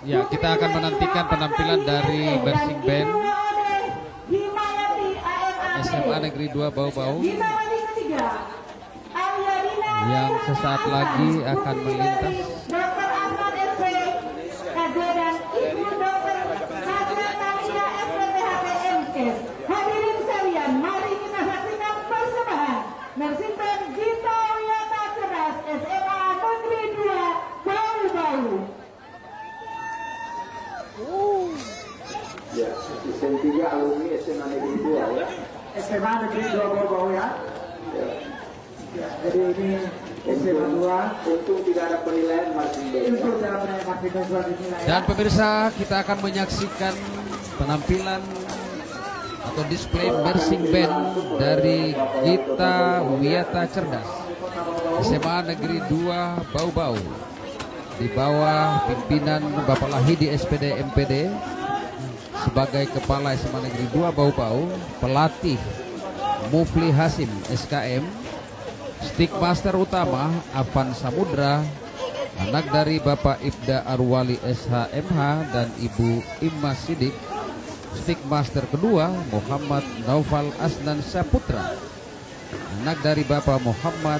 Ya, kita akan menantikan penampilan dari Bersing Band SMA Negeri 2 Bau-Bau yang sesaat lagi akan melintas. Hadirin sekalian, mari kita saksikan persembahan Bersing Band Gita Wiyata Cerdas SMA Negeri 2 Bau-Bau. Ya, desain 3 alumni SMA Negeri 2 ya. SMA Negeri 2 Bau-Bau ya. Ya. Jadi ini SMA 2. Untung tidak ada penilaian marching band. Untuk dalam penilaian marching band sudah dinilai. Dan pemirsa, kita akan menyaksikan penampilan atau display Bersing Band dari Gita Wiyata Cerdas SMA Negeri 2 Bau-Bau di bawah pimpinan Bapak Lahidi SPD MPD sebagai Kepala SMA Negeri 2 Bau-Bau, pelatih Mufli Hasim SKM, stick master utama Afan Samudra, anak dari Bapak Ibda Arwali SHMH dan Ibu Imma Sidik, stick master kedua Muhammad Naufal Asnan Saputra, anak dari Bapak Muhammad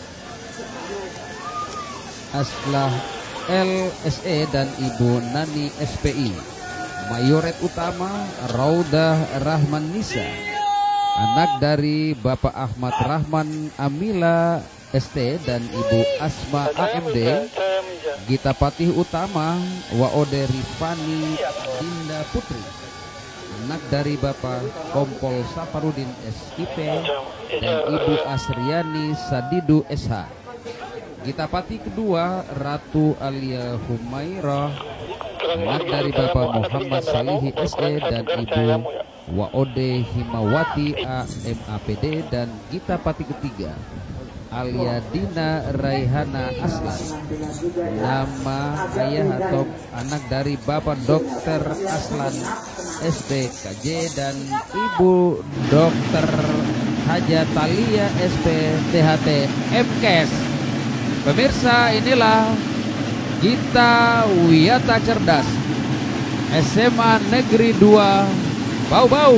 Aslah LSE dan Ibu Nani SPI. Mayoret utama Raudah Rahman Nisa, anak dari Bapak Ahmad Rahman Amila ST dan Ibu Asma AMD. Gita Patih utama Waode Rifani Dinda Putri, anak dari Bapak Kompol Safarudin SIP dan Ibu Asriani Sadidu SH. Gita Patih kedua Ratu Alia Humairah, anak dari Bapak Muhammad Salihi SE dan Ibu Waode Himawati AMAPD. Dan Gita Patih ketiga Alia Dina Raihana Aslan, nama ayah atau anak dari Bapak Dr. Aslan SPKJ dan Ibu Dr. Haja Talia SP THT MKes. Pemirsa, inilah Gita Wiyata Cerdas SMA Negeri 2 Bau-Bau.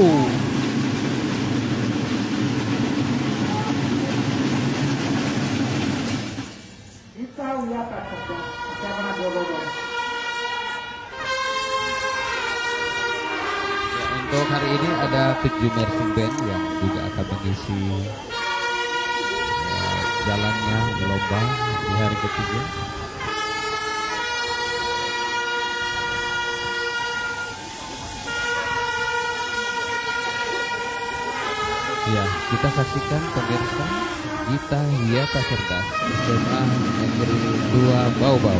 Gita Wiyata Cerdas SMA 2 Bau-Bau. Untuk hari ini ada 7 marching band yang juga akan mengisi jalannya lomba di hari ketiga. Ya, kita saksikan pemirsa Gita Wiyata Cerdas SMA Negeri 2 Bau-Bau.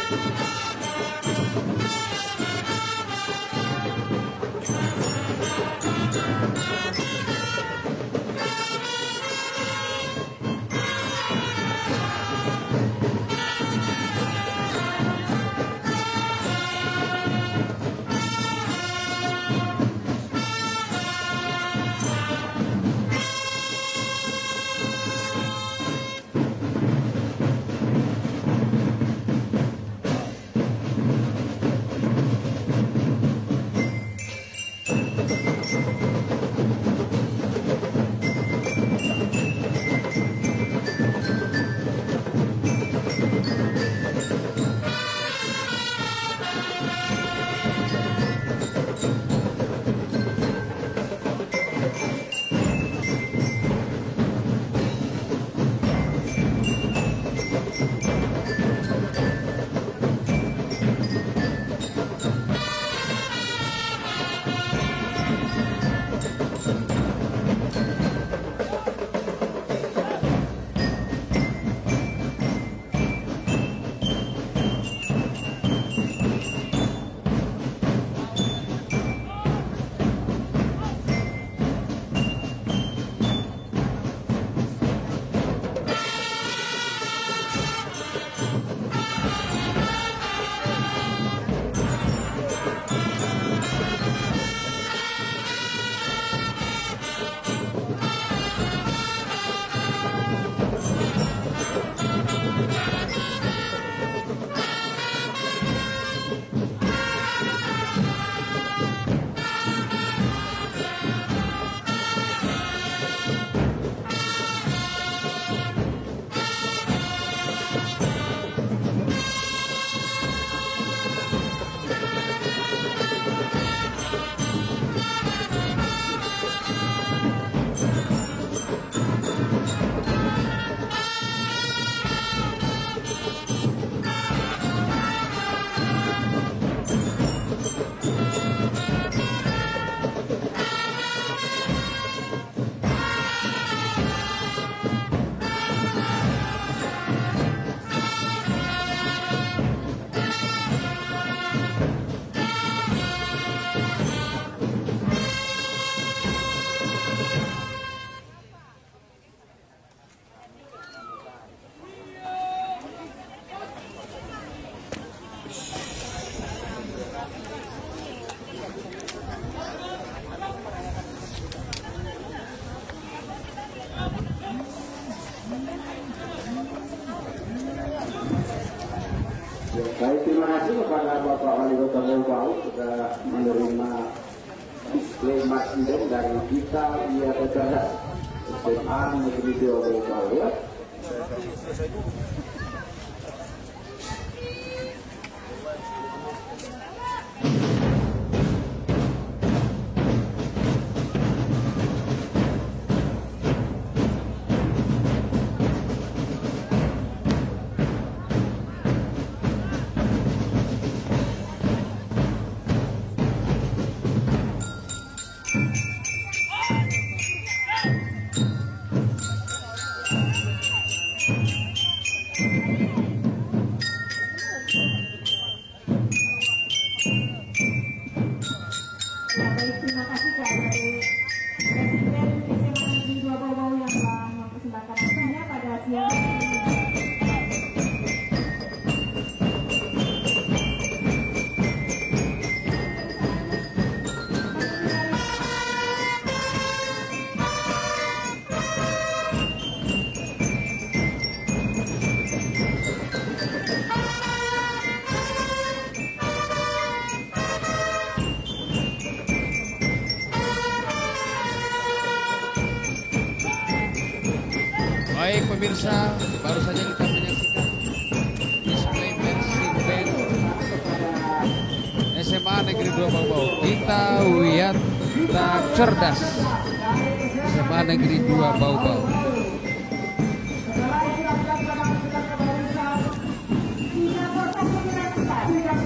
Baik, terima kasih kepada Bapak Wali Kota Bau sudah menerima display marching band dari Gita Wiyata Cerdas SMA Negeri 2 Bau ya. Baik, terima kasih dari Presiden SMA Negeri 2 Bau yang telah mempersembahkan aksinya pada siang ini. Baik pemirsa, baru saja kita menyaksikan display marching band SMA Negeri 2 Bau, Gita Wiyata Cerdas SMA Negeri 2 Bau. Setelah itu akan kita masukkan ke barisan 309 kita